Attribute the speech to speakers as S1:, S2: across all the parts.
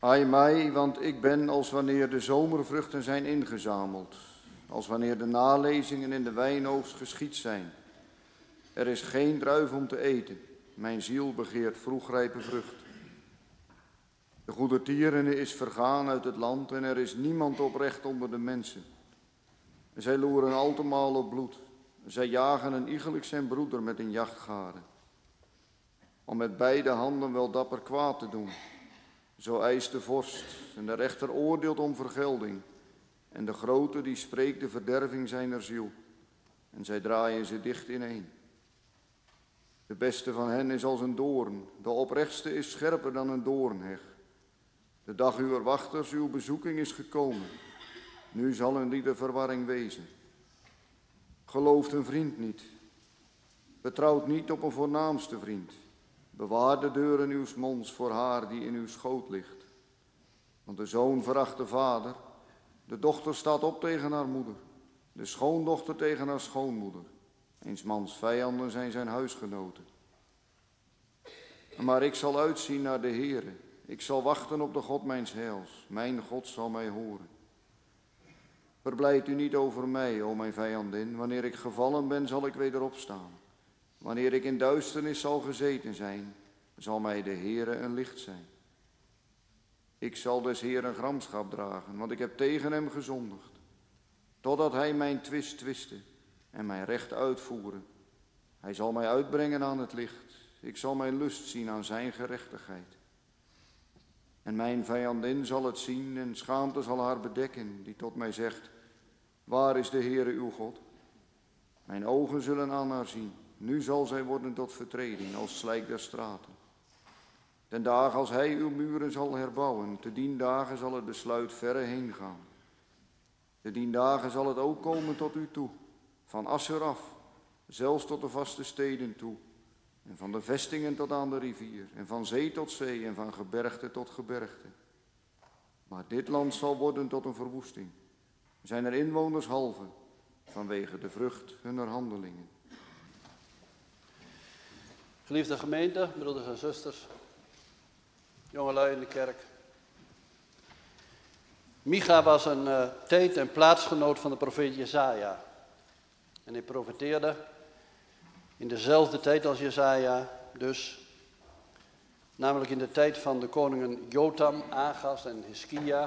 S1: Ai mij, want ik ben als wanneer de zomervruchten zijn ingezameld, als wanneer de nalezingen in de wijnoogst geschied zijn. Er is geen druif om te eten, mijn ziel begeert vroegrijpe vrucht. De goedertieren is vergaan uit het land en er is niemand oprecht onder de mensen. Zij loeren altemaal op bloed, zij jagen een iegelijk zijn broeder met een jachtgaren. Om met beide handen wel dapper kwaad te doen. Zo eist de vorst en de rechter oordeelt om vergelding. En de grote die spreekt de verderving zijner ziel. En zij draaien ze dicht ineen. De beste van hen is als een doorn, de oprechtste is scherper dan een doornheg. De dag uwer wachters, uw bezoeking is gekomen. Nu zal een ieder verwarring wezen. Gelooft een vriend niet. Vertrouwt niet op een voornaamste vriend. Bewaar de deuren uws monds voor haar die in uw schoot ligt. Want de zoon veracht de vader, de dochter staat op tegen haar moeder, de schoondochter tegen haar schoonmoeder. Eens mans vijanden zijn zijn huisgenoten. Maar ik zal uitzien naar de Heere, ik zal wachten op de God mijns heils, mijn God zal mij horen. Verblijd u niet over mij, o mijn vijandin, wanneer ik gevallen ben zal ik weder opstaan. Wanneer ik in duisternis zal gezeten zijn, zal mij de Heere een licht zijn. Ik zal des Heeren gramschap dragen, want ik heb tegen hem gezondigd. Totdat hij mijn twist twiste en mijn recht uitvoeren. Hij zal mij uitbrengen aan het licht. Ik zal mijn lust zien aan zijn gerechtigheid. En mijn vijandin zal het zien en schaamte zal haar bedekken, die tot mij zegt, waar is de Heere uw God? Mijn ogen zullen aan haar zien. Nu zal zij worden tot vertreding, als slijk der straten. Den dag als hij uw muren zal herbouwen, te dien dagen zal het besluit verre heen gaan. Te dien dagen zal het ook komen tot u toe, van Assur af, zelfs tot de vaste steden toe. En van de vestingen tot aan de rivier, en van zee tot zee, en van gebergte tot gebergte. Maar dit land zal worden tot een verwoesting. Zijn er inwoners halve, vanwege de vrucht hunner handelingen.
S2: Geliefde gemeente, broeders en zusters, jongelui in de kerk. Micha was een tijd- en plaatsgenoot van de profeet Jesaja. En hij profeteerde in dezelfde tijd als Jesaja, dus namelijk in de tijd van de koningen Jotam, Agas en Hiskia.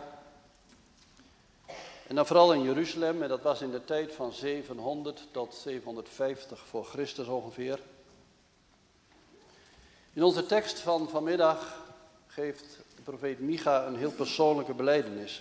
S2: En dan vooral in Jeruzalem, en dat was in de tijd van 700 tot 750 voor Christus ongeveer. In onze tekst van vanmiddag geeft de profeet Micha een heel persoonlijke belijdenis.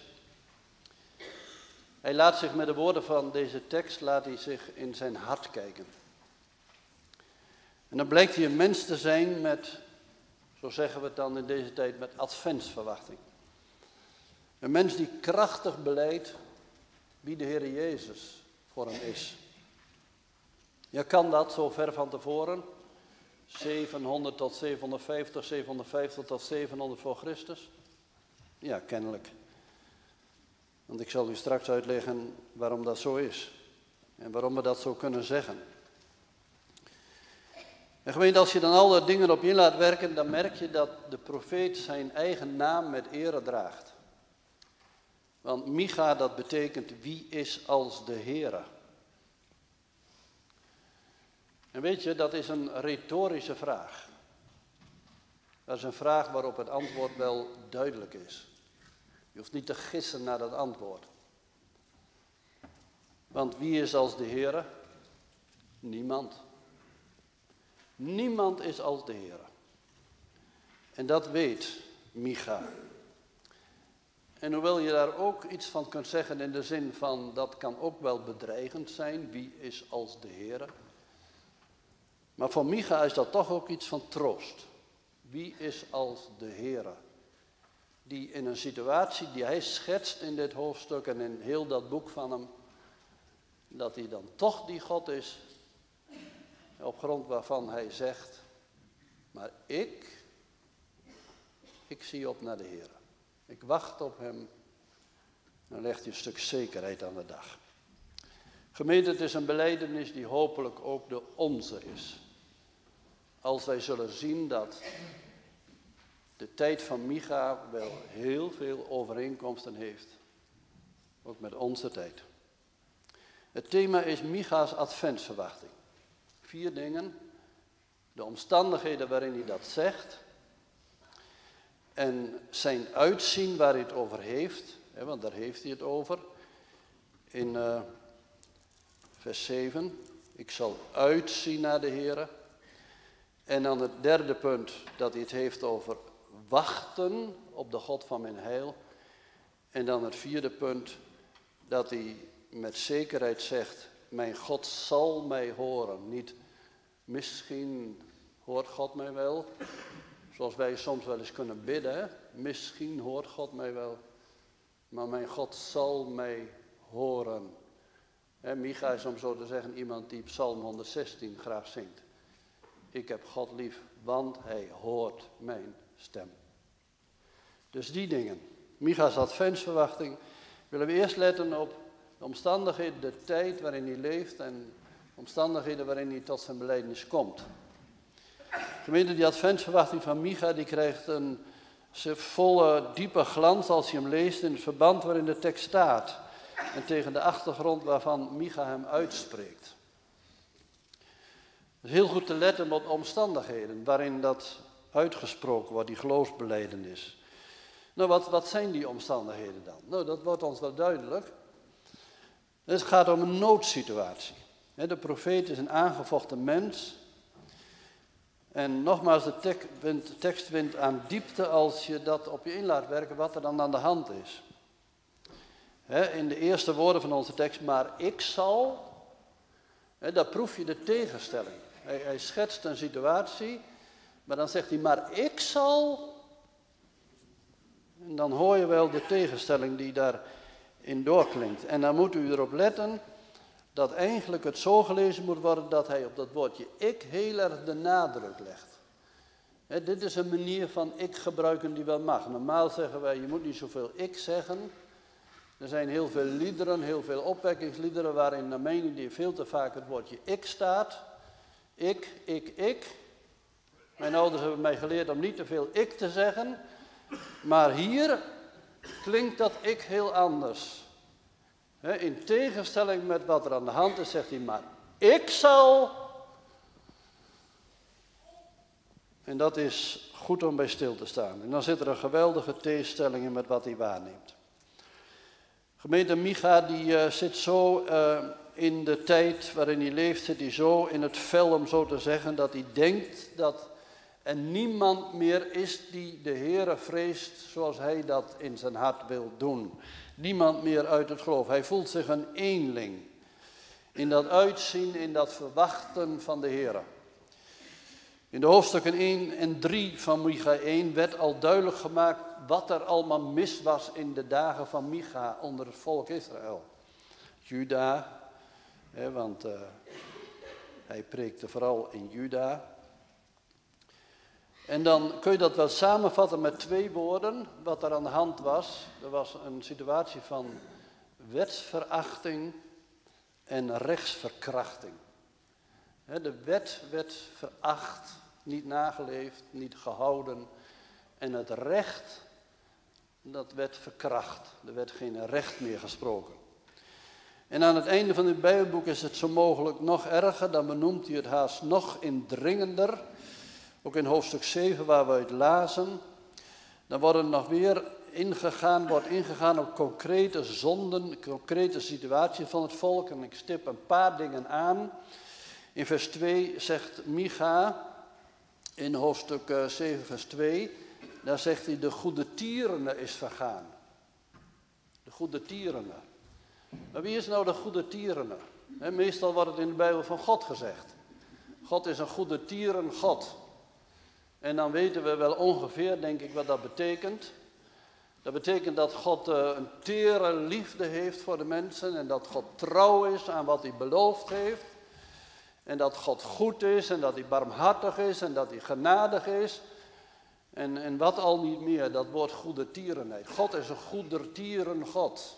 S2: Hij laat zich met de woorden van deze tekst, laat hij zich in zijn hart kijken. En dan blijkt hij een mens te zijn met, zo zeggen we het dan in deze tijd, met adventsverwachting. Een mens die krachtig belijdt wie de Heer Jezus voor hem is. Je kan dat zo ver van tevoren, 700 tot 750, 750 tot 700 voor Christus? Ja, kennelijk. Want ik zal u straks uitleggen waarom dat zo is. En waarom we dat zo kunnen zeggen. En gemeente, als je dan alle dingen op je laat werken, dan merk je dat de profeet zijn eigen naam met ere draagt. Want Micha, dat betekent wie is als de Heere. En weet je, dat is een retorische vraag. Dat is een vraag waarop het antwoord wel duidelijk is. Je hoeft niet te gissen naar dat antwoord. Want wie is als de Heere? Niemand. Niemand is als de Heere. En dat weet Micha. En hoewel je daar ook iets van kunt zeggen in de zin van dat kan ook wel bedreigend zijn, wie is als de Heere? Maar voor Micha is dat toch ook iets van troost. Wie is als de Heere? Die in een situatie die hij schetst in dit hoofdstuk en in heel dat boek van hem, dat hij dan toch die God is, op grond waarvan hij zegt, maar ik zie op naar de Heere. Ik wacht op hem. Dan legt hij een stuk zekerheid aan de dag. Gemeente, het is een belijdenis die hopelijk ook de onze is. Als wij zullen zien dat de tijd van Micha wel heel veel overeenkomsten heeft. Ook met onze tijd. Het thema is Micha's adventsverwachting. 4 dingen. De omstandigheden waarin hij dat zegt. En zijn uitzien waar hij het over heeft. Want daar heeft hij het over. In vers 7. Ik zal uitzien naar de Heere. En dan het derde punt dat hij het heeft over wachten op de God van mijn heil. En dan het vierde punt dat hij met zekerheid zegt, mijn God zal mij horen. Niet misschien hoort God mij wel, zoals wij soms wel eens kunnen bidden. Hè? Misschien hoort God mij wel, maar mijn God zal mij horen. Micha is, om zo te zeggen, iemand die Psalm 116 graag zingt. Ik heb God lief, want hij hoort mijn stem. Dus die dingen. Micha's adventsverwachting. Willen we eerst letten op de omstandigheden, de tijd waarin hij leeft en de omstandigheden waarin hij tot zijn belijdenis komt. Gemeente, die adventsverwachting van Micha die krijgt een volle, diepe glans als je hem leest in het verband waarin de tekst staat. En tegen de achtergrond waarvan Micha hem uitspreekt. Het is heel goed te letten op de omstandigheden waarin dat uitgesproken wordt, die geloofsbelijdenis. Nou, wat zijn die omstandigheden dan? Nou, dat wordt ons wel duidelijk. Het gaat om een noodsituatie. De profeet is een aangevochten mens. En nogmaals, de tekst wint aan diepte als je dat op je in laat werken, wat er dan aan de hand is. In de eerste woorden van onze tekst, maar ik zal, daar proef je de tegenstelling. Hij schetst een situatie, maar dan zegt hij, maar ik zal. En dan hoor je wel de tegenstelling die daarin doorklinkt. En dan moet u erop letten dat eigenlijk het zo gelezen moet worden dat hij op dat woordje ik heel erg de nadruk legt. Dit is een manier van ik gebruiken die wel mag. Normaal zeggen wij, je moet niet zoveel ik zeggen. Er zijn heel veel liederen, heel veel opwekkingsliederen waarin naar mijn idee veel te vaak het woordje ik staat. Ik. Mijn ouders hebben mij geleerd om niet te veel ik te zeggen. Maar hier klinkt dat ik heel anders. In tegenstelling met wat er aan de hand is, zegt hij, maar ik zal. En dat is goed om bij stil te staan. En dan zit er een geweldige tegenstelling in met wat hij waarneemt. Gemeente Micha die zit zo in de tijd waarin hij leeft, zit hij zo in het vel om zo te zeggen, dat hij denkt dat er niemand meer is die de Heere vreest zoals hij dat in zijn hart wil doen. Niemand meer uit het geloof. Hij voelt zich een eenling. In dat uitzien, in dat verwachten van de Heere. In de hoofdstukken 1 en 3 van Micha 1 werd al duidelijk gemaakt wat er allemaal mis was in de dagen van Micha onder het volk Israël. Juda, want hij preekte vooral in Juda. En dan kun je dat wel samenvatten met 2 woorden, wat er aan de hand was. Er was een situatie van wetsverachting en rechtsverkrachting. De wet werd veracht, niet nageleefd, niet gehouden. En het recht, dat werd verkracht. Er werd geen recht meer gesproken. En aan het einde van dit Bijbelboek is het zo mogelijk nog erger. Dan benoemt hij het haast nog indringender. Ook in hoofdstuk 7 waar we het lazen. Dan wordt nog weer ingegaan op concrete zonden, concrete situaties van het volk. En ik stip een paar dingen aan. In vers 2 zegt Micha, in hoofdstuk 7 vers 2, daar zegt hij de goedertierene is vergaan. De goedertierene. Maar wie is nou de goedertierene? Meestal wordt het in de Bijbel van God gezegd. God is een goedertieren God. En dan weten we wel ongeveer, denk ik, wat dat betekent. Dat betekent dat God een tere liefde heeft voor de mensen en dat God trouw is aan wat hij beloofd heeft. En dat God goed is en dat hij barmhartig is en dat hij genadig is. En wat al niet meer, dat woord goedertierenheid. God is een goedertieren God.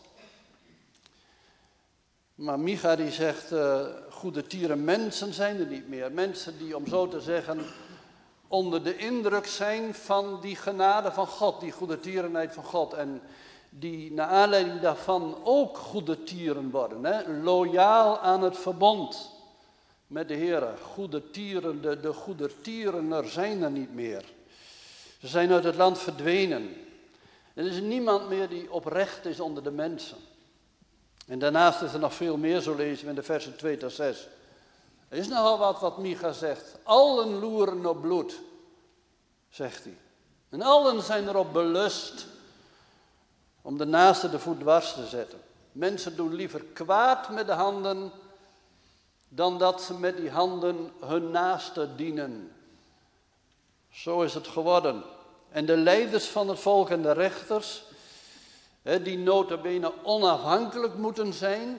S2: Maar Micha die zegt, goedertieren mensen zijn er niet meer. Mensen die, om zo te zeggen, onder de indruk zijn van die genade van God, die goedertierenheid van God. En die naar aanleiding daarvan ook goedertieren worden. Hè? Loyaal aan het verbond met de Heer. Goedertieren, de goedertierener zijn er niet meer. Ze zijn uit het land verdwenen. Er is niemand meer die oprecht is onder de mensen. En daarnaast is er nog veel meer, zo lezen we in de versen 2 tot 6. Er is nogal wat Micha zegt. Allen loeren op bloed, zegt hij. En allen zijn erop belust om de naaste de voet dwars te zetten. Mensen doen liever kwaad met de handen dan dat ze met die handen hun naaste dienen. Zo is het geworden. En de leiders van het volk en de rechters, die nota bene onafhankelijk moeten zijn,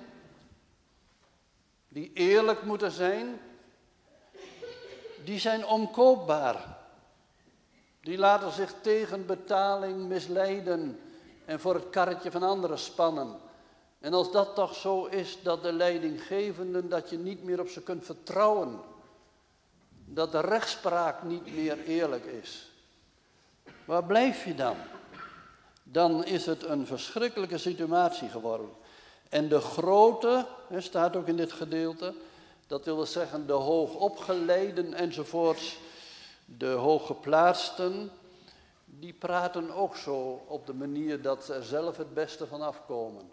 S2: die eerlijk moeten zijn, die zijn omkoopbaar. Die laten zich tegen betaling misleiden en voor het karretje van anderen spannen. En als dat toch zo is dat de leidinggevenden, dat je niet meer op ze kunt vertrouwen, dat de rechtspraak niet meer eerlijk is, waar blijf je dan? Dan is het een verschrikkelijke situatie geworden. En de grote, staat ook in dit gedeelte, dat wil zeggen de hoogopgeleiden enzovoorts, de hooggeplaatsten, die praten ook zo op de manier dat ze er zelf het beste van afkomen.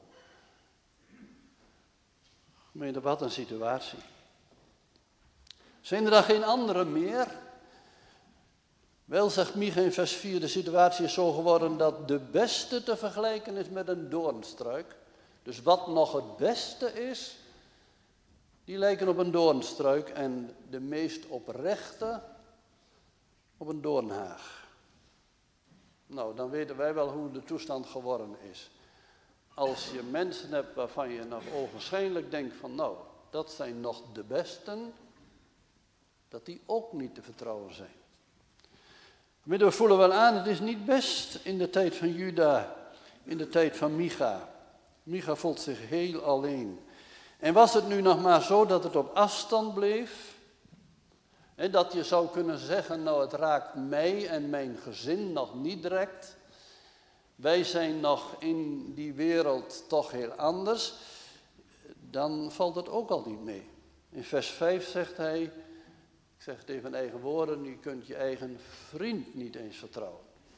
S2: Gemeente, wat een situatie. Zijn er dan geen andere meer? Wel, zegt Micha in vers 4, de situatie is zo geworden dat de beste te vergelijken is met een doornstruik. Dus wat nog het beste is, die lijken op een doornstruik en de meest oprechte op een doornhaag. Nou, dan weten wij wel hoe de toestand geworden is. Als je mensen hebt waarvan je nog ogenschijnlijk denkt van nou, dat zijn nog de besten, dat die ook niet te vertrouwen zijn. We voelen wel aan, het is niet best in de tijd van Juda, in de tijd van Micha. Micha voelt zich heel alleen. En was het nu nog maar zo dat het op afstand bleef? En dat je zou kunnen zeggen, nou het raakt mij en mijn gezin nog niet direct. Wij zijn nog in die wereld toch heel anders. Dan valt het ook al niet mee. In vers 5 zegt hij, ik zeg het even in eigen woorden, je kunt je eigen vriend niet eens vertrouwen.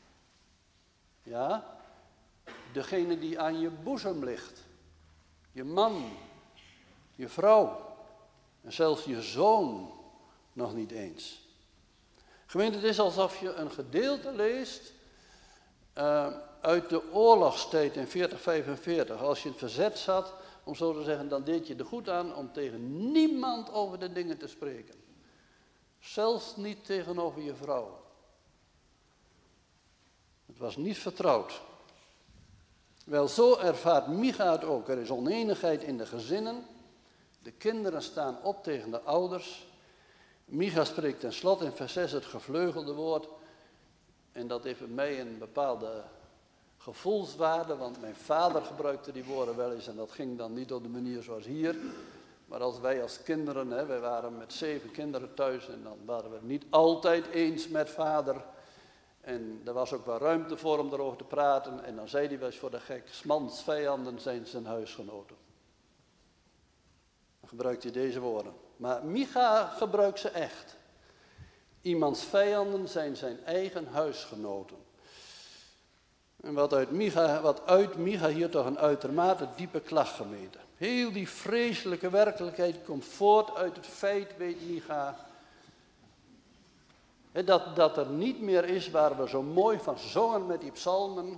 S2: Ja, degene die aan je boezem ligt. Je man, je vrouw en zelfs je zoon nog niet eens. Gemeente, het is alsof je een gedeelte leest uit de oorlogstijd in 40-45. Als je in het verzet zat, om zo te zeggen, dan deed je er goed aan om tegen niemand over de dingen te spreken. Zelfs niet tegenover je vrouw. Het was niet vertrouwd. Wel, zo ervaart Micha het ook. Er is oneenigheid in de gezinnen. De kinderen staan op tegen de ouders. Micha spreekt tenslotte in vers 6 het gevleugelde woord. En dat heeft bij mij een bepaalde gevoelswaarde, want mijn vader gebruikte die woorden wel eens en dat ging dan niet op de manier zoals hier. Maar als wij als kinderen, wij waren met 7 kinderen thuis en dan waren we het niet altijd eens met vader. En er was ook wel ruimte voor om erover te praten. En dan zei hij wel eens voor de gek, 's mans vijanden zijn zijn huisgenoten. Dan gebruikt hij deze woorden. Maar Micha gebruikt ze echt. Iemands vijanden zijn zijn eigen huisgenoten. En wat uit Micha hier toch een uitermate diepe klacht, gemeente. Heel die vreselijke werkelijkheid komt voort uit het feit, weet Micha, dat er niet meer is waar we zo mooi van zongen met die psalmen.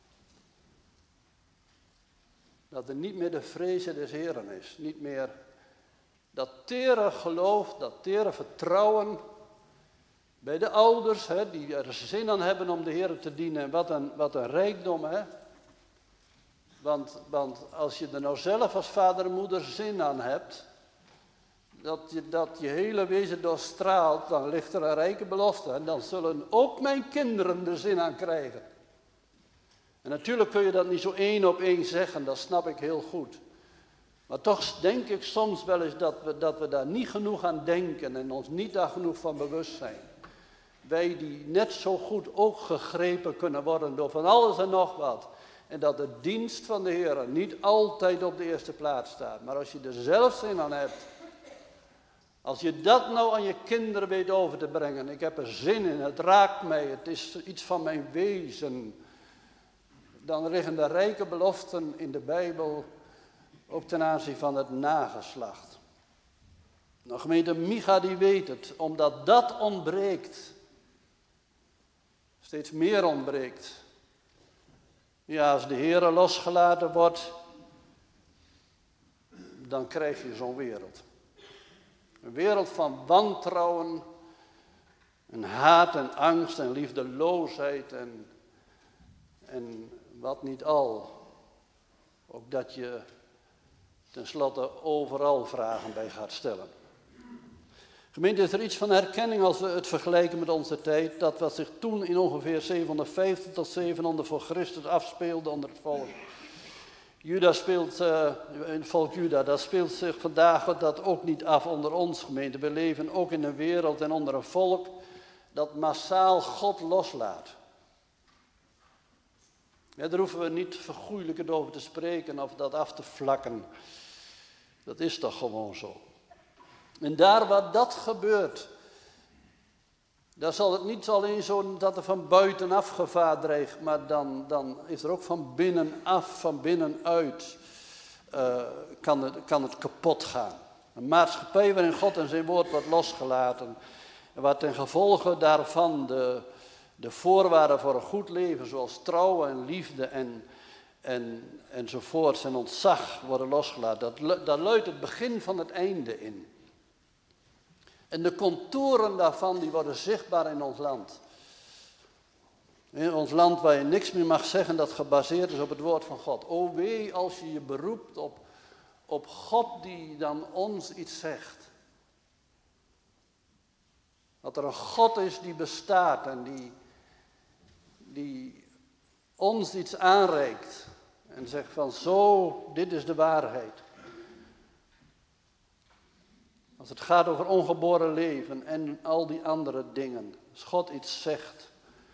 S2: Dat er niet meer de vrezen des Heren is. Niet meer dat tere geloof, dat tere vertrouwen bij de ouders, die er zin aan hebben om de Heer te dienen. Wat een rijkdom, hè. Want als je er nou zelf als vader en moeder zin aan hebt, dat je hele wezen doorstraalt, dan ligt er een rijke belofte. En dan zullen ook mijn kinderen er zin aan krijgen. En natuurlijk kun je dat niet zo 1 op 1 zeggen, dat snap ik heel goed. Maar toch denk ik soms wel eens dat we daar niet genoeg aan denken en ons niet daar genoeg van bewust zijn. wij die net zo goed ook gegrepen kunnen worden door van alles en nog wat. En dat de dienst van de Heer niet altijd op de eerste plaats staat. Maar als je er zelf zin aan hebt, als je dat nou aan je kinderen weet over te brengen. Ik heb er zin in, het raakt mij, het is iets van mijn wezen. Dan liggen de rijke beloften in de Bijbel ook ten aanzien van het nageslacht. Nou, gemeente Micha die weet het, omdat dat ontbreekt. Steeds meer ontbreekt. Ja, als de Heer losgelaten wordt, dan krijg je zo'n wereld. Een wereld van wantrouwen, en haat en angst en liefdeloosheid en wat niet al. Ook dat je tenslotte overal vragen bij gaat stellen. Gemeente, is er iets van herkenning als we het vergelijken met onze tijd, dat wat zich toen in ongeveer 750 tot 700 voor Christus afspeelde onder het volk. Het volk Juda, dat speelt zich vandaag dat ook niet af onder ons, gemeente. We leven ook in een wereld en onder een volk dat massaal God loslaat. Ja, daar hoeven we niet vergoeilijkend over te spreken of dat af te vlakken. Dat is toch gewoon zo. En daar waar dat gebeurt, dan zal het niet alleen zo dat er van buitenaf gevaar dreigt, maar dan is er ook van binnenaf, van binnenuit, kan het kapot gaan. Een maatschappij waarin God en zijn woord wordt losgelaten, en waar ten gevolge daarvan de voorwaarden voor een goed leven, zoals trouw en liefde enzovoorts en ontzag worden losgelaten, dat luidt het begin van het einde in. En de contouren daarvan die worden zichtbaar in ons land. In ons land waar je niks meer mag zeggen dat gebaseerd is op het woord van God. O wee als je je beroept op God die dan ons iets zegt. Dat er een God is die bestaat en die ons iets aanreikt. En zegt van zo, dit is de waarheid. Als het gaat over ongeboren leven en al die andere dingen. Als God iets zegt.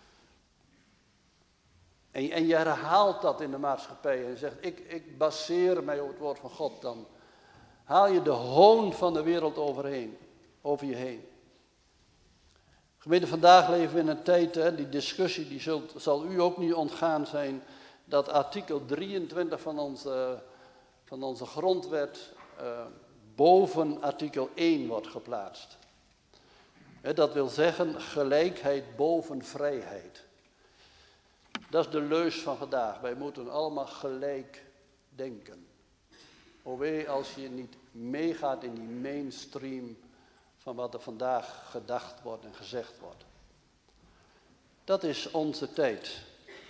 S2: En je herhaalt dat in de maatschappij. En je zegt, ik baseer mij op het woord van God. Dan haal je de hoon van de wereld over je heen. Gemeente, vandaag leven we in een tijd, die discussie zal u ook niet ontgaan zijn. Dat artikel 23 van onze grondwet boven artikel 1 wordt geplaatst. Dat wil zeggen gelijkheid boven vrijheid. Dat is de leus van vandaag. Wij moeten allemaal gelijk denken. O wee als je niet meegaat in die mainstream van wat er vandaag gedacht wordt en gezegd wordt. Dat is onze tijd.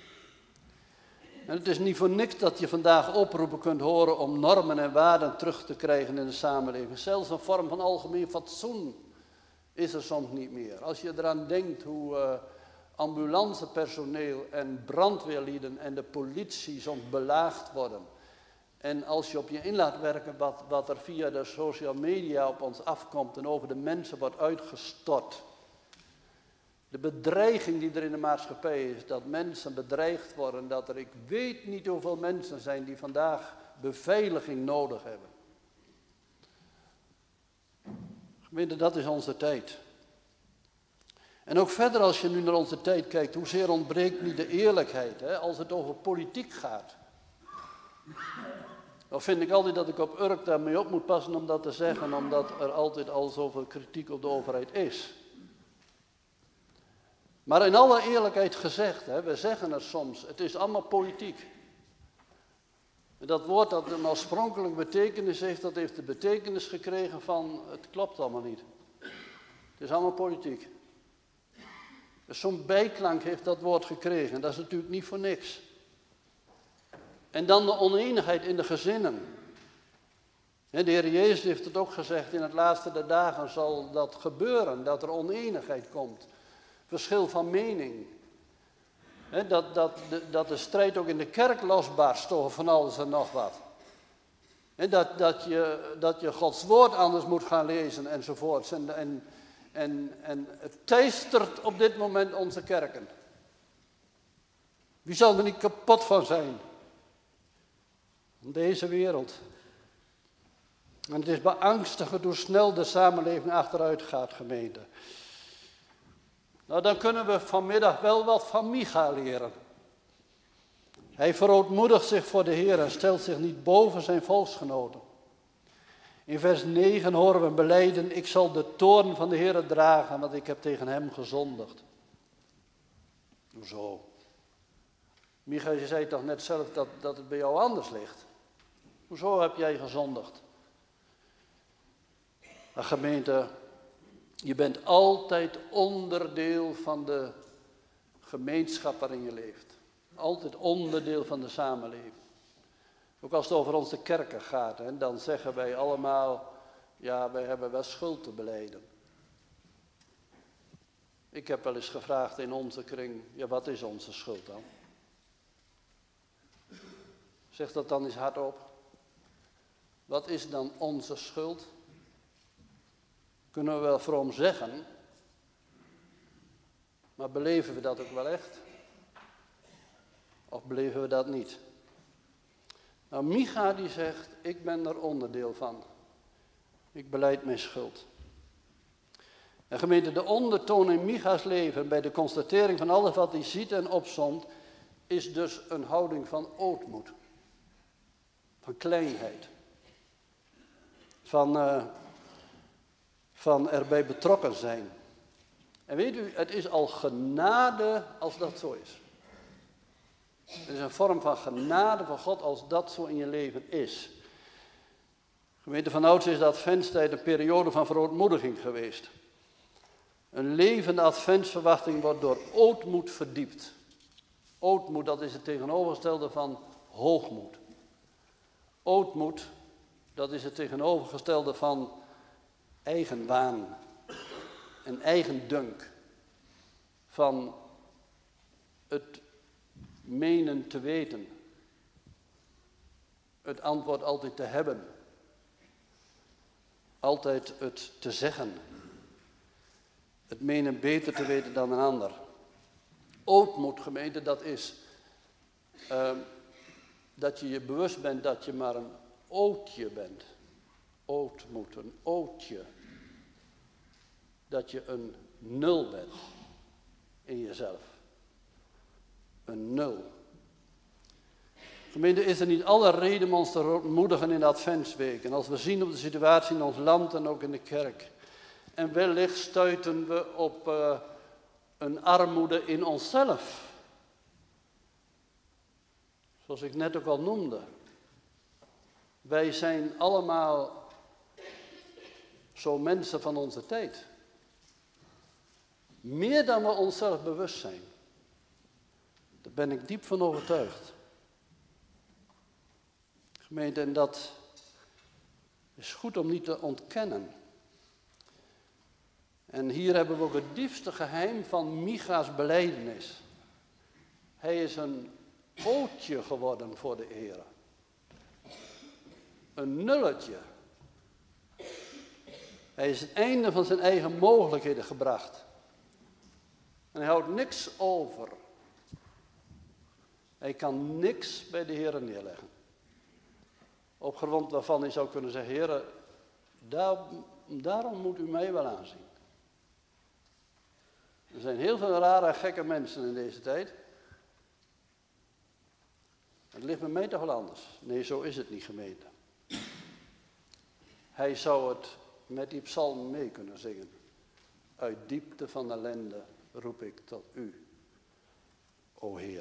S2: En het is niet voor niks dat je vandaag oproepen kunt horen om normen en waarden terug te krijgen in de samenleving. Zelfs een vorm van algemeen fatsoen is er soms niet meer. Als je eraan denkt hoe ambulancepersoneel en brandweerlieden en de politie soms belaagd worden. En als je op je in laat werken wat er via de social media op ons afkomt en over de mensen wordt uitgestort. De bedreiging die er in de maatschappij is, dat mensen bedreigd worden, dat er ik weet niet hoeveel mensen zijn die vandaag beveiliging nodig hebben. Gemeente, dat is onze tijd. En ook verder als je nu naar onze tijd kijkt, hoezeer ontbreekt niet de eerlijkheid, als het over politiek gaat. Dan vind ik altijd dat ik op Urk daarmee op moet passen om dat te zeggen, omdat er altijd al zoveel kritiek op de overheid is. Maar in alle eerlijkheid gezegd, we zeggen het soms, het is allemaal politiek. En dat woord dat een oorspronkelijk betekenis heeft, dat heeft de betekenis gekregen van het klopt allemaal niet. Het is allemaal politiek. Dus zo'n bijklank heeft dat woord gekregen, dat is natuurlijk niet voor niks. En dan de oneenigheid in de gezinnen. De Heer Jezus heeft het ook gezegd, in het laatste der dagen zal dat gebeuren, dat er oneenigheid komt. Verschil van mening. Dat de strijd ook in de kerk losbarst over van alles en nog wat. Dat je Gods woord anders moet gaan lezen enzovoorts. En het teistert op dit moment onze kerken. Wie zal er niet kapot van zijn? Van deze wereld. En het is beangstigend hoe snel de samenleving achteruit gaat, gemeente. Nou, dan kunnen we vanmiddag wel wat van Micha leren. Hij verootmoedigt zich voor de Heer en stelt zich niet boven zijn volksgenoten. In vers 9 horen we hem belijden: ik zal de toorn van de Heer dragen, want ik heb tegen hem gezondigd. Hoezo? Micha, je zei toch net zelf dat het bij jou anders ligt. Hoezo heb jij gezondigd? Gemeente, je bent altijd onderdeel van de gemeenschap waarin je leeft. Altijd onderdeel van de samenleving. Ook als het over onze kerken gaat, hè, dan zeggen wij allemaal, ja, wij hebben wel schuld te belijden. Ik heb wel eens gevraagd in onze kring, ja, wat is onze schuld dan? Zeg dat dan eens hardop. Wat is dan onze schuld? Kunnen we wel vroom zeggen, maar beleven we dat ook wel echt? Of beleven we dat niet? Nou, Micha die zegt, ik ben er onderdeel van. Ik belijd mijn schuld. En gemeente, de ondertoon in Micha's leven bij de constatering van alles wat hij ziet en opsomt, is dus een houding van ootmoed. Van kleinheid. Van erbij betrokken zijn. En weet u, het is al genade als dat zo is. Het is een vorm van genade van God als dat zo in je leven is. Gemeente, van ouds is de adventstijd een periode van verootmoediging geweest. Een levende adventsverwachting wordt door ootmoed verdiept. Ootmoed, dat is het tegenovergestelde van hoogmoed. Ootmoed, dat is het tegenovergestelde van eigenwaan en eigendunk. Van het menen te weten. Het antwoord altijd te hebben. Altijd het te zeggen. Het menen beter te weten dan een ander. Ootmoed, gemeente, dat is dat je je bewust bent dat je maar een ootje bent. Ootmoed, een ootje. Dat je een nul bent in jezelf. Een nul. Gemeente, is er niet alle reden om ons te ontmoedigen in de adventsweek? En als we zien op de situatie in ons land en ook in de kerk. En wellicht stuiten we op een armoede in onszelf. Zoals ik net ook al noemde. Wij zijn allemaal zo mensen van onze tijd. Meer dan we onszelf bewust zijn. Daar ben ik diep van overtuigd. Gemeente, en dat is goed om niet te ontkennen. En hier hebben we ook het diepste geheim van Micha's belijdenis. Hij is een ootje geworden voor de Heer. Een nulletje. Hij is het einde van zijn eigen mogelijkheden gebracht. En hij houdt niks over. Hij kan niks bij de Heer neerleggen. Op grond waarvan hij zou kunnen zeggen, Heer, daarom moet u mij wel aanzien. Er zijn heel veel rare, gekke mensen in deze tijd. Het ligt bij mij toch wel anders. Nee, zo is het niet, gemeente. Hij zou het met die psalm mee kunnen zingen. Uit diepte van ellende roep ik tot u, o Heer.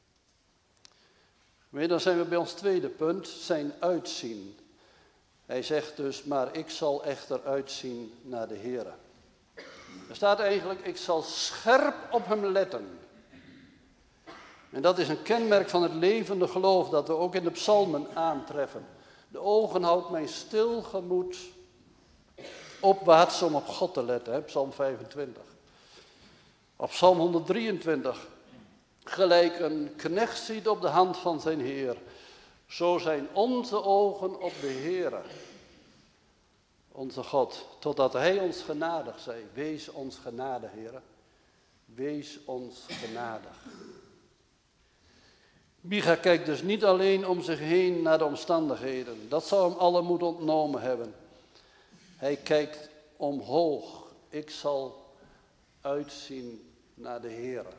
S2: Dan zijn we bij ons tweede punt, zijn uitzien. Hij zegt dus, maar ik zal echter uitzien naar de Heer. Er staat eigenlijk, ik zal scherp op hem letten. En dat is een kenmerk van het levende geloof dat we ook in de psalmen aantreffen. De ogen houdt mijn stil gemoed opwaarts om op God te letten, hè? Psalm 25. Op Psalm 123. Gelijk een knecht ziet op de hand van zijn Heer. Zo zijn onze ogen op de Heer. onze God, totdat Hij ons genadig zij. Wees ons genadig, Heere. Wees ons genadig. Micha kijkt dus niet alleen om zich heen naar de omstandigheden. Dat zou hem alle moed ontnomen hebben. Hij kijkt omhoog. Ik zal uitzien naar de Heere.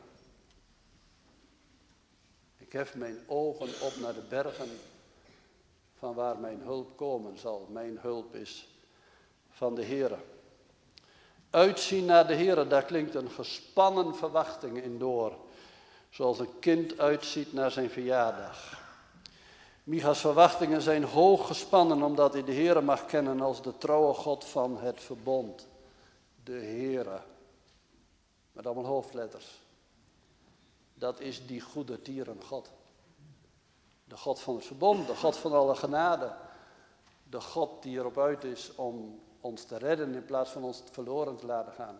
S2: Ik hef mijn ogen op naar de bergen, van waar mijn hulp komen zal. Mijn hulp is van de Heere. Uitzien naar de Heere, daar klinkt een gespannen verwachting in door. Zoals een kind uitziet naar zijn verjaardag. Micha's verwachtingen zijn hoog gespannen, omdat hij de Heere mag kennen als de trouwe God van het verbond. De Heere. Met allemaal hoofdletters. Dat is die goede tieren God. De God van het verbond, de God van alle genade. De God die erop uit is om ons te redden in plaats van ons verloren te laten gaan.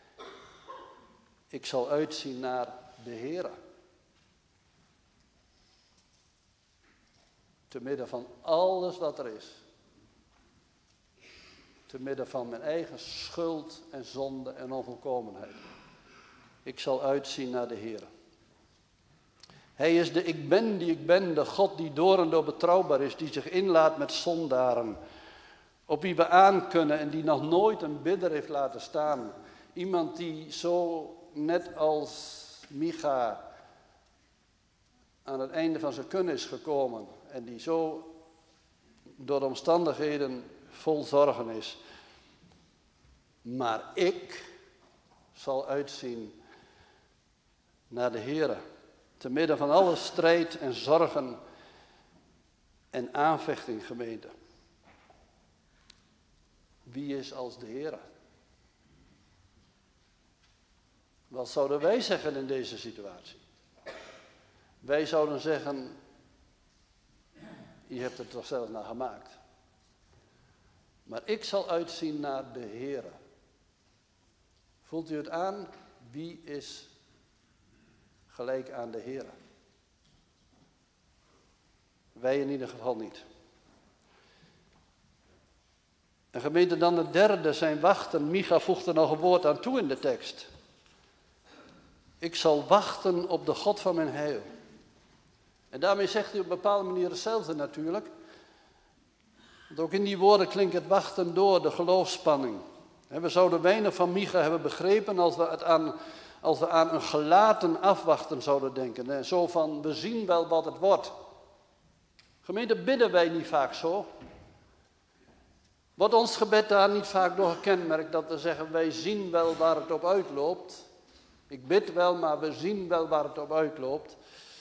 S2: Ik zal uitzien naar de Heere. Te midden van alles wat er is. Te midden van mijn eigen schuld en zonde en onvolkomenheid. Ik zal uitzien naar de Heere. Hij is de ik ben die ik ben, de God die door en door betrouwbaar is, die zich inlaat met zondaren. Op wie we aan kunnen en die nog nooit een bidder heeft laten staan. Iemand die zo net als Micha aan het einde van zijn kunnen is gekomen. En die zo door de omstandigheden vol zorgen is. Maar ik zal uitzien naar de Heere. Te midden van alle strijd en zorgen en aanvechting, gemeente. Wie is als de Heere? Wat zouden wij zeggen in deze situatie? Wij zouden zeggen, je hebt het toch zelf naar gemaakt. Maar ik zal uitzien naar de Heere. Voelt u het aan? Wie is gelijk aan de Heere? Wij in ieder geval niet. En gemeente, dan het derde, zijn wachten. Micha voegt er nog een woord aan toe in de tekst. Ik zal wachten op de God van mijn heil. En daarmee zegt hij op een bepaalde manier hetzelfde natuurlijk. Want ook in die woorden klinkt het wachten door, de geloofsspanning. We zouden weinig van Micha hebben begrepen als we aan een gelaten afwachten zouden denken. Zo van, we zien wel wat het wordt. Gemeente, bidden wij niet vaak zo? Wordt ons gebed daar niet vaak door gekenmerkt dat we zeggen, wij zien wel waar het op uitloopt. Ik bid wel, maar we zien wel waar het op uitloopt.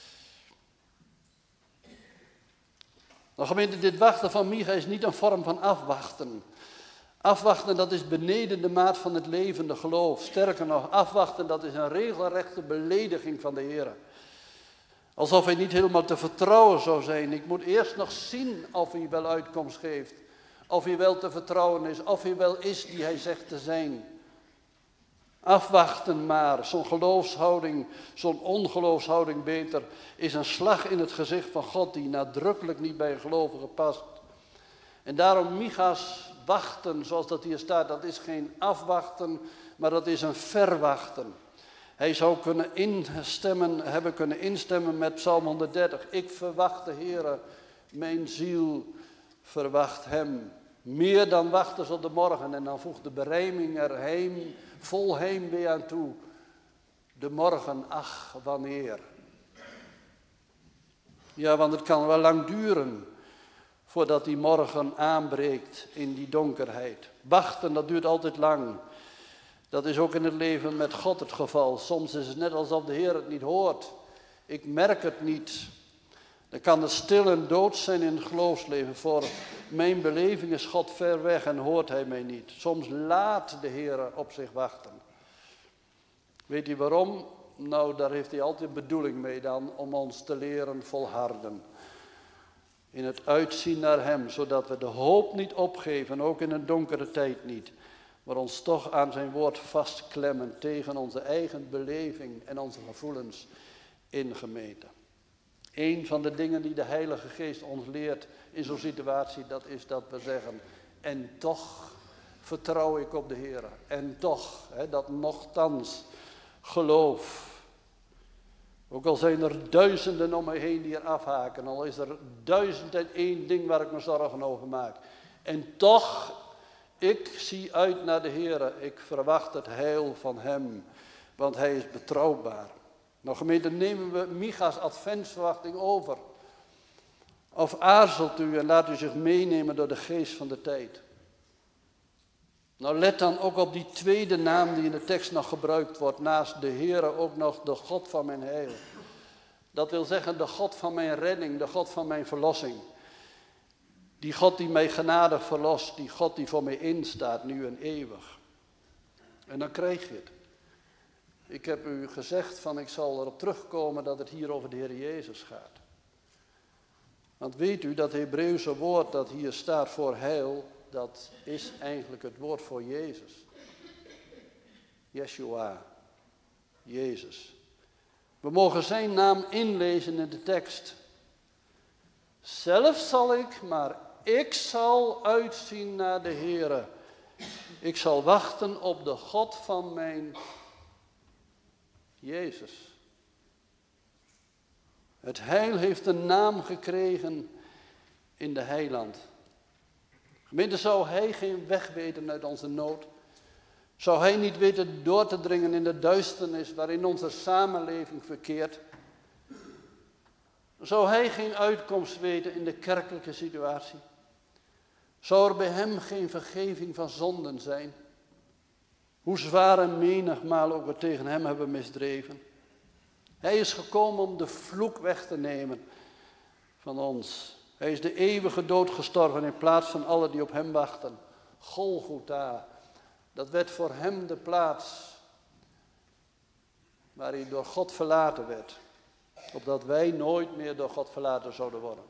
S2: Nou gemeente, dit wachten van Micha is niet een vorm van afwachten. Afwachten, dat is beneden de maat van het levende geloof. Sterker nog, afwachten, dat is een regelrechte belediging van de Heer. Alsof hij niet helemaal te vertrouwen zou zijn. Ik moet eerst nog zien of hij wel uitkomst geeft. Of hij wel te vertrouwen is. Of hij wel is die hij zegt te zijn. Afwachten maar. Zo'n geloofshouding, zo'n ongeloofshouding beter, is een slag in het gezicht van God die nadrukkelijk niet bij een gelovige past. En daarom Micha's wachten, zoals dat hier staat, dat is geen afwachten, maar dat is een verwachten. Hij zou hebben kunnen instemmen met Psalm 130. Ik verwacht de Heere, mijn ziel verwacht hem. Meer dan wachten ze op de morgen. En dan voegt de berijming er vol heimwee aan toe. De morgen, ach, wanneer. Ja, want het kan wel lang duren voordat die morgen aanbreekt in die donkerheid. Wachten, dat duurt altijd lang. Dat is ook in het leven met God het geval. Soms is het net alsof de Heer het niet hoort. Ik merk het niet. Dan kan het stil en dood zijn in het geloofsleven. Voor mijn beleving is God ver weg en hoort hij mij niet. Soms laat de Heer op zich wachten. Weet u waarom? Nou, daar heeft hij altijd bedoeling mee dan, om ons te leren volharden. In het uitzien naar hem, zodat we de hoop niet opgeven, ook in een donkere tijd niet. Maar ons toch aan zijn woord vastklemmen tegen onze eigen beleving en onze gevoelens in gemeente. Een van de dingen die de Heilige Geest ons leert in zo'n situatie, dat is dat we zeggen, en toch vertrouw ik op de Heer. En toch, dat nochtans geloof. Ook al zijn er duizenden om me heen die er afhaken. Al is er 1001 ding waar ik me zorgen over maak. En toch, ik zie uit naar de Heer. Ik verwacht het heil van hem. Want hij is betrouwbaar. Nou gemeente, nemen we Micha's adventsverwachting over. Of aarzelt u en laat u zich meenemen door de geest van de tijd. Nou let dan ook op die tweede naam die in de tekst nog gebruikt wordt. Naast de Heere ook nog de God van mijn heil. Dat wil zeggen de God van mijn redding, de God van mijn verlossing. Die God die mij genadig verlost, die God die voor mij instaat, nu en eeuwig. En dan krijg je het. Ik heb u gezegd van ik zal erop terugkomen dat het hier over de Heer Jezus gaat. Want weet u dat Hebreeuwse woord dat hier staat voor heil, dat is eigenlijk het woord voor Jezus. Yeshua, Jezus. We mogen zijn naam inlezen in de tekst. Zelf zal ik, maar ik zal uitzien naar de Heere. Ik zal wachten op de God van mijn Jezus. Het heil heeft een naam gekregen in de heiland. Gemeente, zou hij geen weg weten uit onze nood? Zou hij niet weten door te dringen in de duisternis waarin onze samenleving verkeert? Zou hij geen uitkomst weten in de kerkelijke situatie? Zou er bij hem geen vergeving van zonden zijn? Hoe zwaar en menigmaal ook we tegen hem hebben misdreven. Hij is gekomen om de vloek weg te nemen van ons. Hij is de eeuwige dood gestorven in plaats van allen die op hem wachten. Golgotha, dat werd voor hem de plaats waar hij door God verlaten werd. Opdat wij nooit meer door God verlaten zouden worden.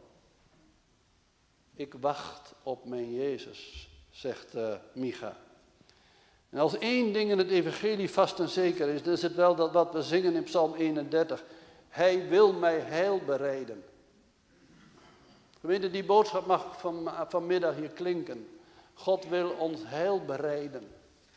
S2: Ik wacht op mijn Jezus, zegt Micha. En als één ding in het evangelie vast en zeker is, dan is het wel dat wat we zingen in Psalm 31. Hij wil mij heil bereiden. Gemeente, die boodschap mag vanmiddag hier klinken. God wil ons heil bereiden.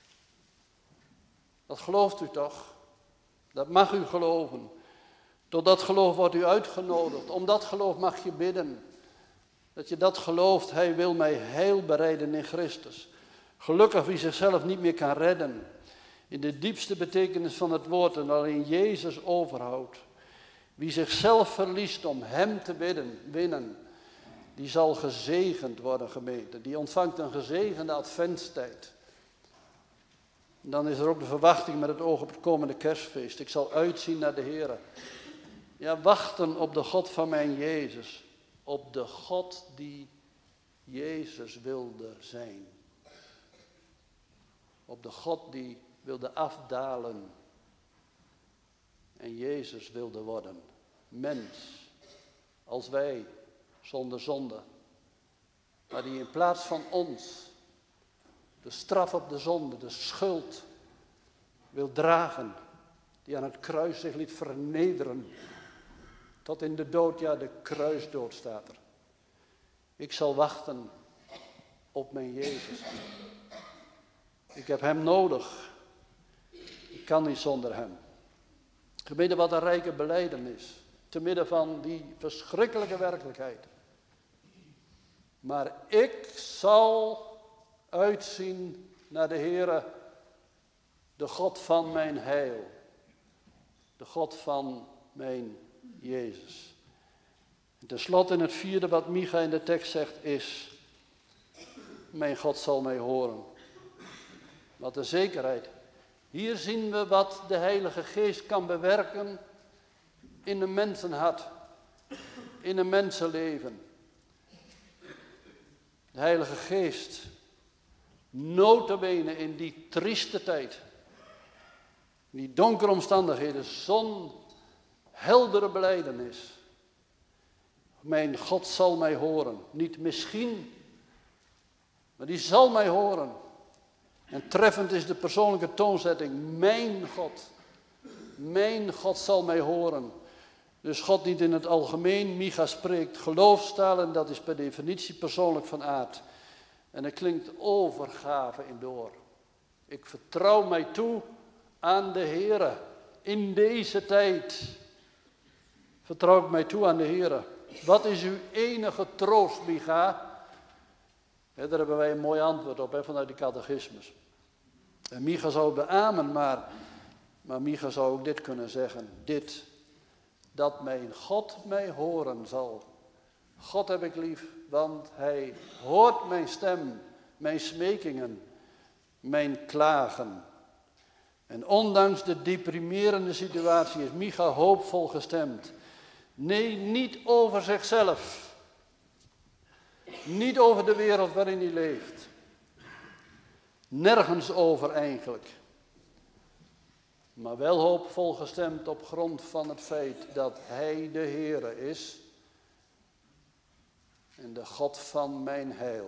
S2: Dat gelooft u toch? Dat mag u geloven. Tot dat geloof wordt u uitgenodigd. Om dat geloof mag je bidden. Dat je dat gelooft, hij wil mij heil bereiden in Christus. Gelukkig wie zichzelf niet meer kan redden. In de diepste betekenis van het woord en alleen Jezus overhoudt. Wie zichzelf verliest om hem te winnen, die zal gezegend worden, gemeente. Die ontvangt een gezegende adventstijd. En dan is er ook de verwachting met het oog op het komende kerstfeest. Ik zal uitzien naar de Heer. Ja, wachten op de God van mijn Jezus. Op de God die Jezus wilde zijn. Op de God die wilde afdalen. En Jezus wilde worden. Mens. Als wij. Zonder zonde. Maar die in plaats van ons. De straf op de zonde. De schuld. Wil dragen. Die aan het kruis zich liet vernederen. Tot in de dood, ja, de kruisdood staat er. Ik zal wachten op mijn Jezus. Ik heb hem nodig. Ik kan niet zonder hem. Gemeente, wat een rijke belijdenis. Te midden van die verschrikkelijke werkelijkheid. Maar ik zal uitzien naar de Heere, de God van mijn heil. De God van mijn Jezus. En tenslotte in het vierde wat Micha in de tekst zegt is, mijn God zal mij horen. Wat een zekerheid. Hier zien we wat de Heilige Geest kan bewerken in een mensenhart, in een mensenleven. De Heilige Geest, nota bene in die trieste tijd, in die donkere omstandigheden, zo'n heldere belijdenis. Mijn God zal mij horen. Niet misschien, maar die zal mij horen. En treffend is de persoonlijke toonzetting. Mijn God zal mij horen. Dus God niet in het algemeen. Micha spreekt geloofstaal en dat is per definitie persoonlijk van aard. En er klinkt overgave in door. Ik vertrouw mij toe aan de Heere. In deze tijd vertrouw ik mij toe aan de Heere. Wat is uw enige troost, Micha? Daar hebben wij een mooi antwoord op vanuit de catechismus. En Micha zou beamen, maar Micha zou ook dit kunnen zeggen. Dit, dat mijn God mij horen zal. God heb ik lief, want hij hoort mijn stem, mijn smekingen, mijn klagen. En ondanks de deprimerende situatie is Micha hoopvol gestemd. Nee, niet over zichzelf. Niet over de wereld waarin hij leeft. Nergens over eigenlijk. Maar wel hoopvol gestemd op grond van het feit dat hij de Heere is. En de God van mijn heil.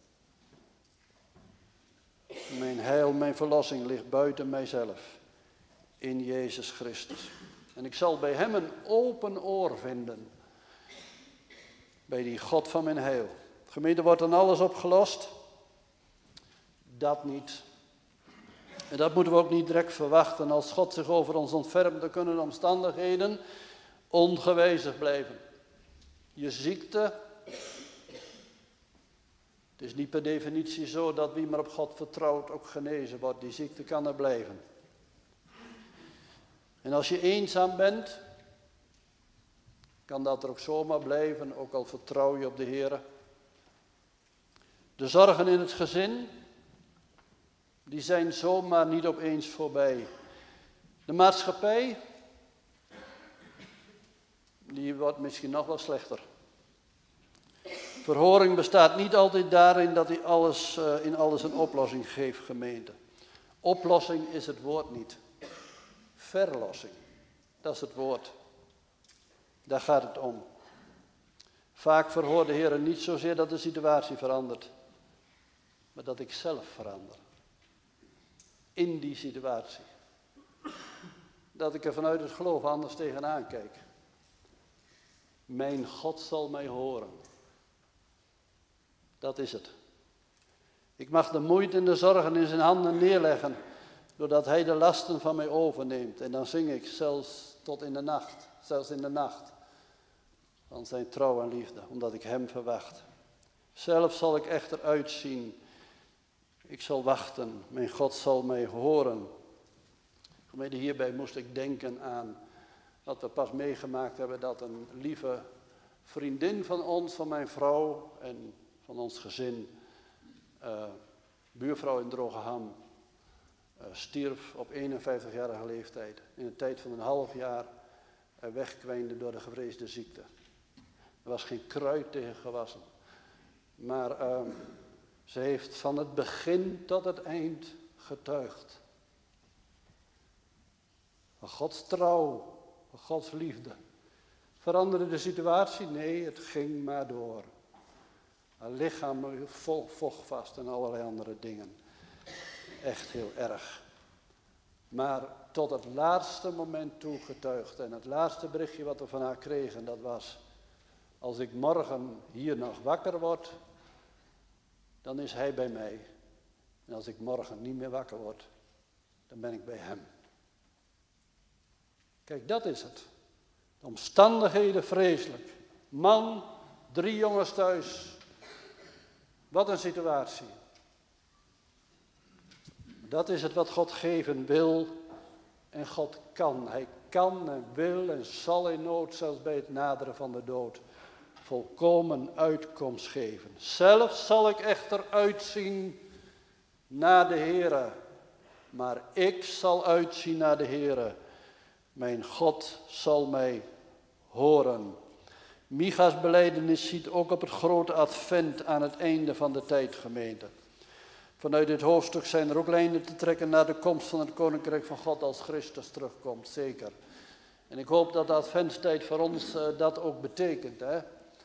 S2: Mijn heil, mijn verlossing ligt buiten mijzelf. In Jezus Christus. En ik zal bij hem een open oor vinden. Bij die God van mijn heil. Gemeente, wordt dan alles opgelost? Dat niet. En dat moeten we ook niet direct verwachten. Als God zich over ons ontfermt, dan kunnen de omstandigheden ongewijzigd blijven. Je ziekte. Het is niet per definitie zo dat wie maar op God vertrouwt ook genezen wordt. Die ziekte kan er blijven. En als je eenzaam bent, kan dat er ook zomaar blijven, ook al vertrouw je op de Heer. De zorgen in het gezin, die zijn zomaar niet opeens voorbij. De maatschappij, die wordt misschien nog wel slechter. Verhoring bestaat niet altijd daarin dat hij in alles een oplossing geeft, gemeente. Oplossing is het woord niet. Verlossing, dat is het woord. Daar gaat het om. Vaak verhoort de Heer niet zozeer dat de situatie verandert, maar dat ik zelf verander. In die situatie. Dat ik er vanuit het geloof anders tegenaan kijk. Mijn God zal mij horen. Dat is het. Ik mag de moeite en de zorgen in zijn handen neerleggen, doordat hij de lasten van mij overneemt. En dan zing ik zelfs in de nacht, van zijn trouw en liefde, omdat ik hem verwacht. Zelf zal ik echter uitzien. Ik zal wachten, mijn God zal mij horen. Gemeente, hierbij moest ik denken aan wat we pas meegemaakt hebben, dat een lieve vriendin van ons, van mijn vrouw en van ons gezin, buurvrouw in Drogeham, stierf op 51-jarige leeftijd. In een tijd van een half jaar wegkwijnde door de gevreesde ziekte. Er was geen kruid tegen gewassen. Maar ze heeft van het begin tot het eind getuigd. Van Gods trouw, van Gods liefde. Veranderde de situatie? Nee, het ging maar door. Haar lichaam vocht vast en allerlei andere dingen. Echt heel erg. Maar tot het laatste moment toe getuigd. En het laatste berichtje wat we van haar kregen, dat was: als ik morgen hier nog wakker word, dan is hij bij mij. En als ik morgen niet meer wakker word, dan ben ik bij hem. Kijk, dat is het. De omstandigheden vreselijk. Man, 3 jongens thuis. Wat een situatie. Dat is het wat God geven wil en God kan. Hij kan en wil en zal in nood, zelfs bij het naderen van de dood, volkomen uitkomst geven. Zelf zal ik echter uitzien naar de Heere, maar ik zal uitzien naar de Heere. Mijn God zal mij horen. Micha's belijdenis ziet ook op het grote advent aan het einde van de tijd, gemeente. Vanuit dit hoofdstuk zijn er ook lijnen te trekken naar de komst van het Koninkrijk van God als Christus terugkomt, zeker. En ik hoop dat de adventstijd voor ons dat ook betekent. Hè?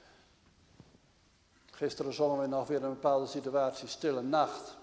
S2: Gisteren zongen we nog weer een bepaalde situatie, stille nacht.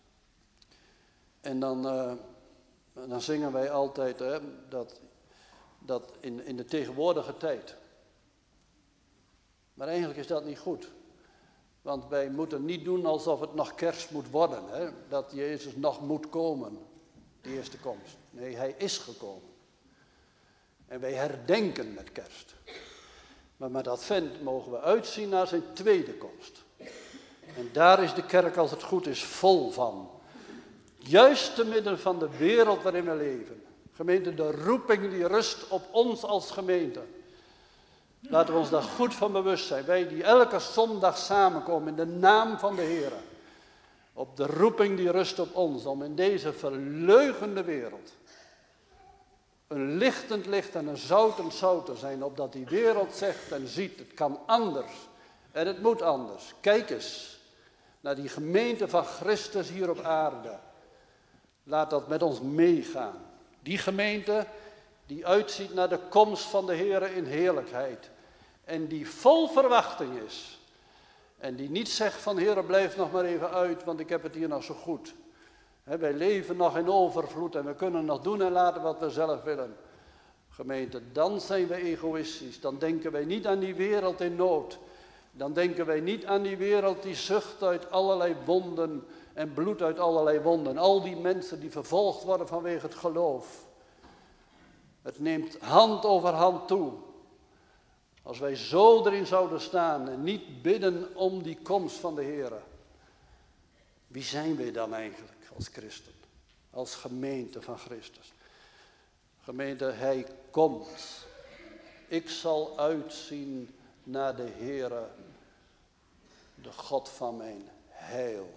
S2: En dan zingen wij altijd dat in de tegenwoordige tijd. Maar eigenlijk is dat niet goed. Want wij moeten niet doen alsof het nog kerst moet worden. Hè? Dat Jezus nog moet komen. De eerste komst. Nee, hij is gekomen. En wij herdenken met kerst. Maar met Advent mogen we uitzien naar zijn tweede komst. En daar is de kerk, als het goed is, vol van. Juist te midden van de wereld waarin we leven. Gemeente, de roeping die rust op ons als gemeente. Laten we ons daar goed van bewust zijn. Wij die elke zondag samenkomen in de naam van de Heer. Op de roeping die rust op ons. Om in deze verleugende wereld een lichtend licht en een zoutend zout te zijn. Opdat die wereld zegt en ziet, het kan anders. En het moet anders. Kijk eens naar die gemeente van Christus hier op aarde. Laat dat met ons meegaan. Die gemeente die uitziet naar de komst van de Heer in heerlijkheid. En die vol verwachting is. En die niet zegt van Heer, blijf nog maar even uit, want ik heb het hier nog zo goed. Wij leven nog in overvloed en we kunnen nog doen en laten wat we zelf willen. Gemeente, dan zijn we egoïstisch. Dan denken wij niet aan die wereld in nood. Dan denken wij niet aan die wereld die zucht uit allerlei wonden en bloed uit allerlei wonden. Al die mensen die vervolgd worden vanwege het geloof. Het neemt hand over hand toe. Als wij zo erin zouden staan en niet bidden om die komst van de Heer. Wie zijn wij dan eigenlijk als christen? Als gemeente van Christus. Gemeente, hij komt. Ik zal uitzien naar de Heere, de God van mijn heil.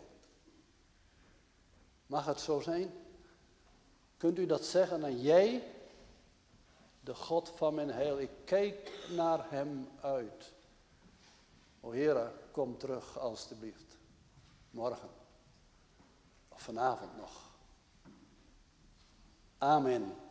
S2: Mag het zo zijn? Kunt u dat zeggen? En jij, de God van mijn heil, ik kijk naar hem uit. O Heere, kom terug alstublieft. Morgen. Of vanavond nog. Amen.